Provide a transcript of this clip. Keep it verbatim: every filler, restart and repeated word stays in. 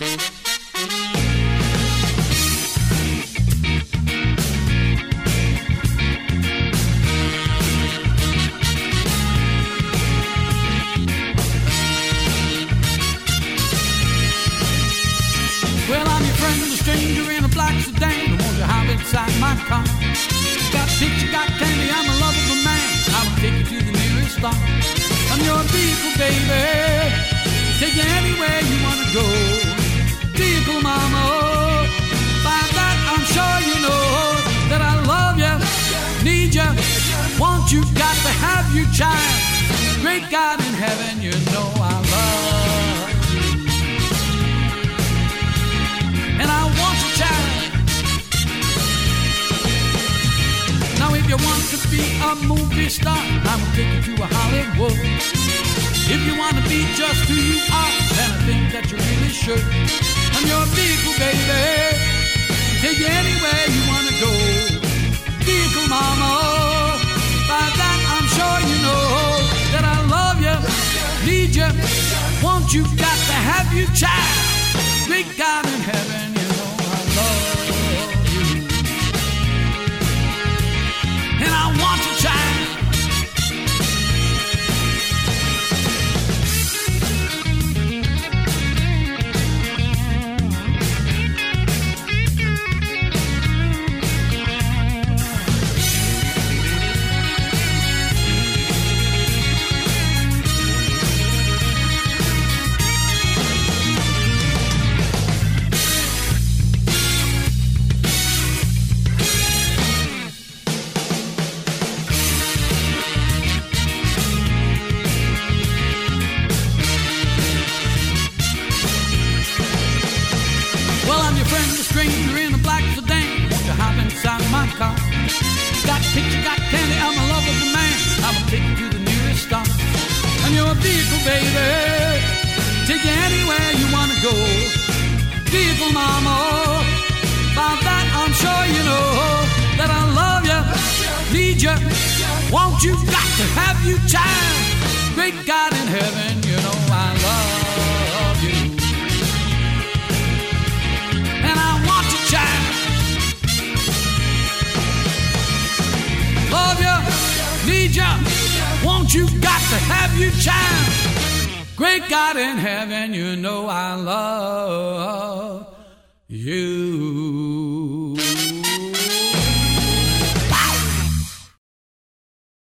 Well, I'm your friend, a stranger in a black sedan. Won't you hop inside my car? Got picture, got candy, I'm a lovable man. I will take you to the nearest star. I'm your vehicle, baby. Take you anywhere you wanna go. Vehicle, mama. By that, I'm sure you know that I love you, need you, want you, got to have you, child. Great God in heaven, you know I love you. And I want you, child. Now if you want to be a movie star, I will take you to a Hollywood. If you want to be just who you are, then I think that you really should. I'm your vehicle, baby. Take you anywhere you want to go. Vehicle, mama. By that I'm sure you know that I love you, need you, want you, got to have you, child. Great God in heaven, you know I love you. And I want you, child. Stranger in a black sedan, won't you hop inside my car? Got picture, got candy, I'm a lovable man. I will take you to the nearest stop. I'm your vehicle, baby. Take you anywhere you wanna go. Vehicle, mama. By that I'm sure you know that I love you, need you, want you, got to have you, child. Great God in heaven, you know I love you. Love you, need you, want you, got to have you, child. Great God in heaven, you know I love you.